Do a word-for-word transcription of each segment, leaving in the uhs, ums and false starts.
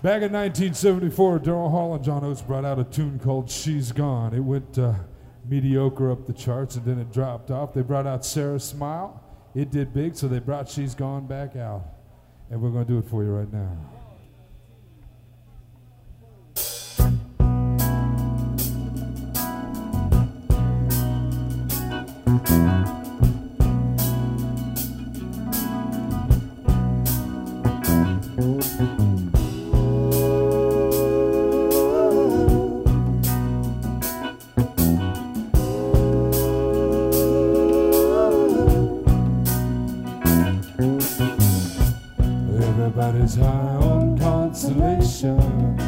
Back in nineteen seventy-four, Daryl Hall and John Oates brought out a tune called She's Gone. It went uh, mediocre up the charts and then it dropped off. They brought out Sarah Smile. It did big, so they brought She's Gone back out. And we're going to do it for you right now. Everybody's high on consolation.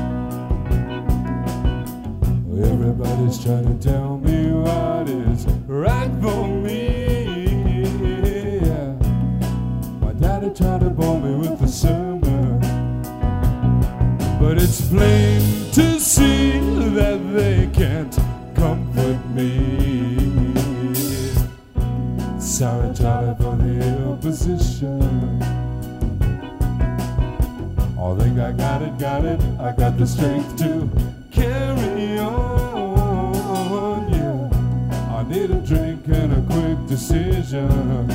Everybody's trying to tell me what is right for me. Yeah. My daddy tried to bore me with the sermon, but it's plain to see that they can't comfort me. Sorry, Charlie, for the opposition. I think I got it, got it, I got the strength to carry on, yeah. I need a drink and a quick decision.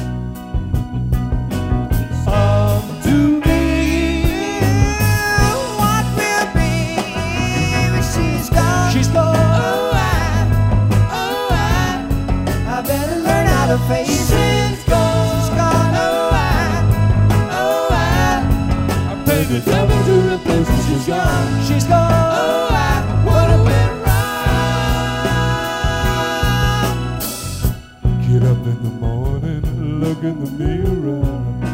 Up to me, what will be when she's gone? She's gone. Oh, I, oh, I, I better learn how to face it. She's gone. She's gone. Oh, the devil to replace her. She's gone, she's gone. Oh, I would have been wrong. Get up in the morning, look in the mirror.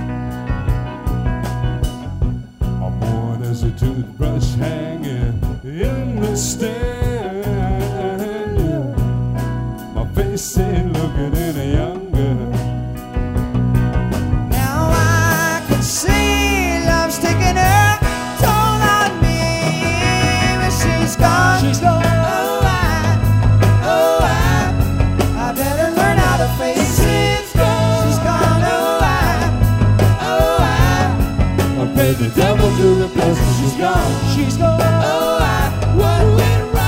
I'm worn as a toothbrush hanging in the stand. Yeah. My face ain't looking any younger. Now I can see taking her toll on me when she's gone. She's gone. Oh, I, oh, I, I better learn how to face it. She's gone. She's gone. Oh, I, oh, I, I paid the devil to replace her. She's gone. She's gone. Oh, I, what went wrong?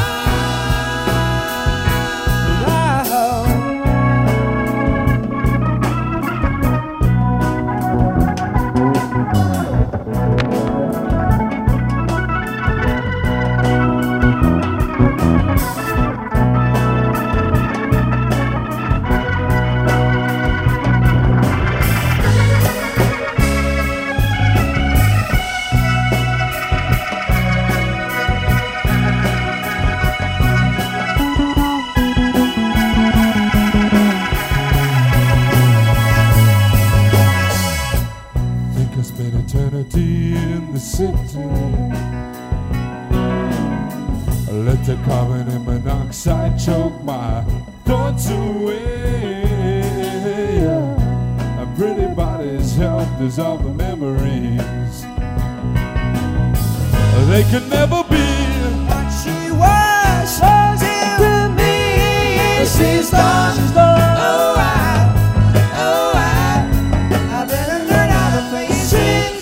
In the city, let the carbon and monoxide choke my thoughts away. A pretty body's help dissolve the memories. They could never be what she was. So to me, she's gone. She's gone. Oh, I, oh, I, I better learn how to face it.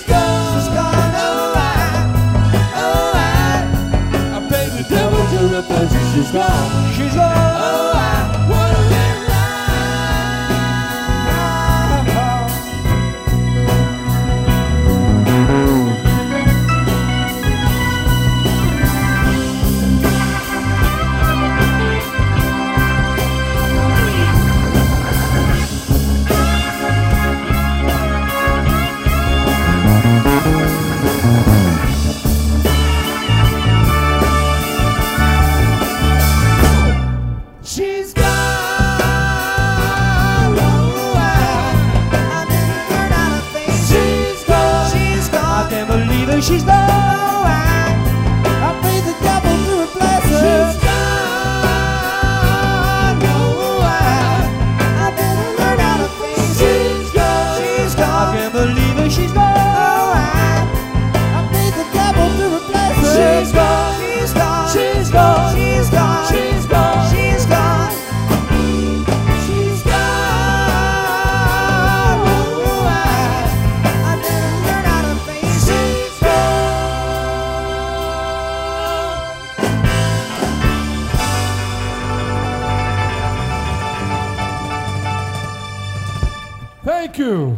She's gone, she's gone. Oh, I would have been she's gone. I, I paid the devil to replace her. She's gone. No, I, I better learn how to face it. She's gone. She's gone. I can't believe it. She's gone. Oh, I, I paid the devil to replace her. She's gone. She's gone. She's gone. She's gone. She's gone. She's gone. She's gone. Oh, I, I better learn how to face it. Thank you.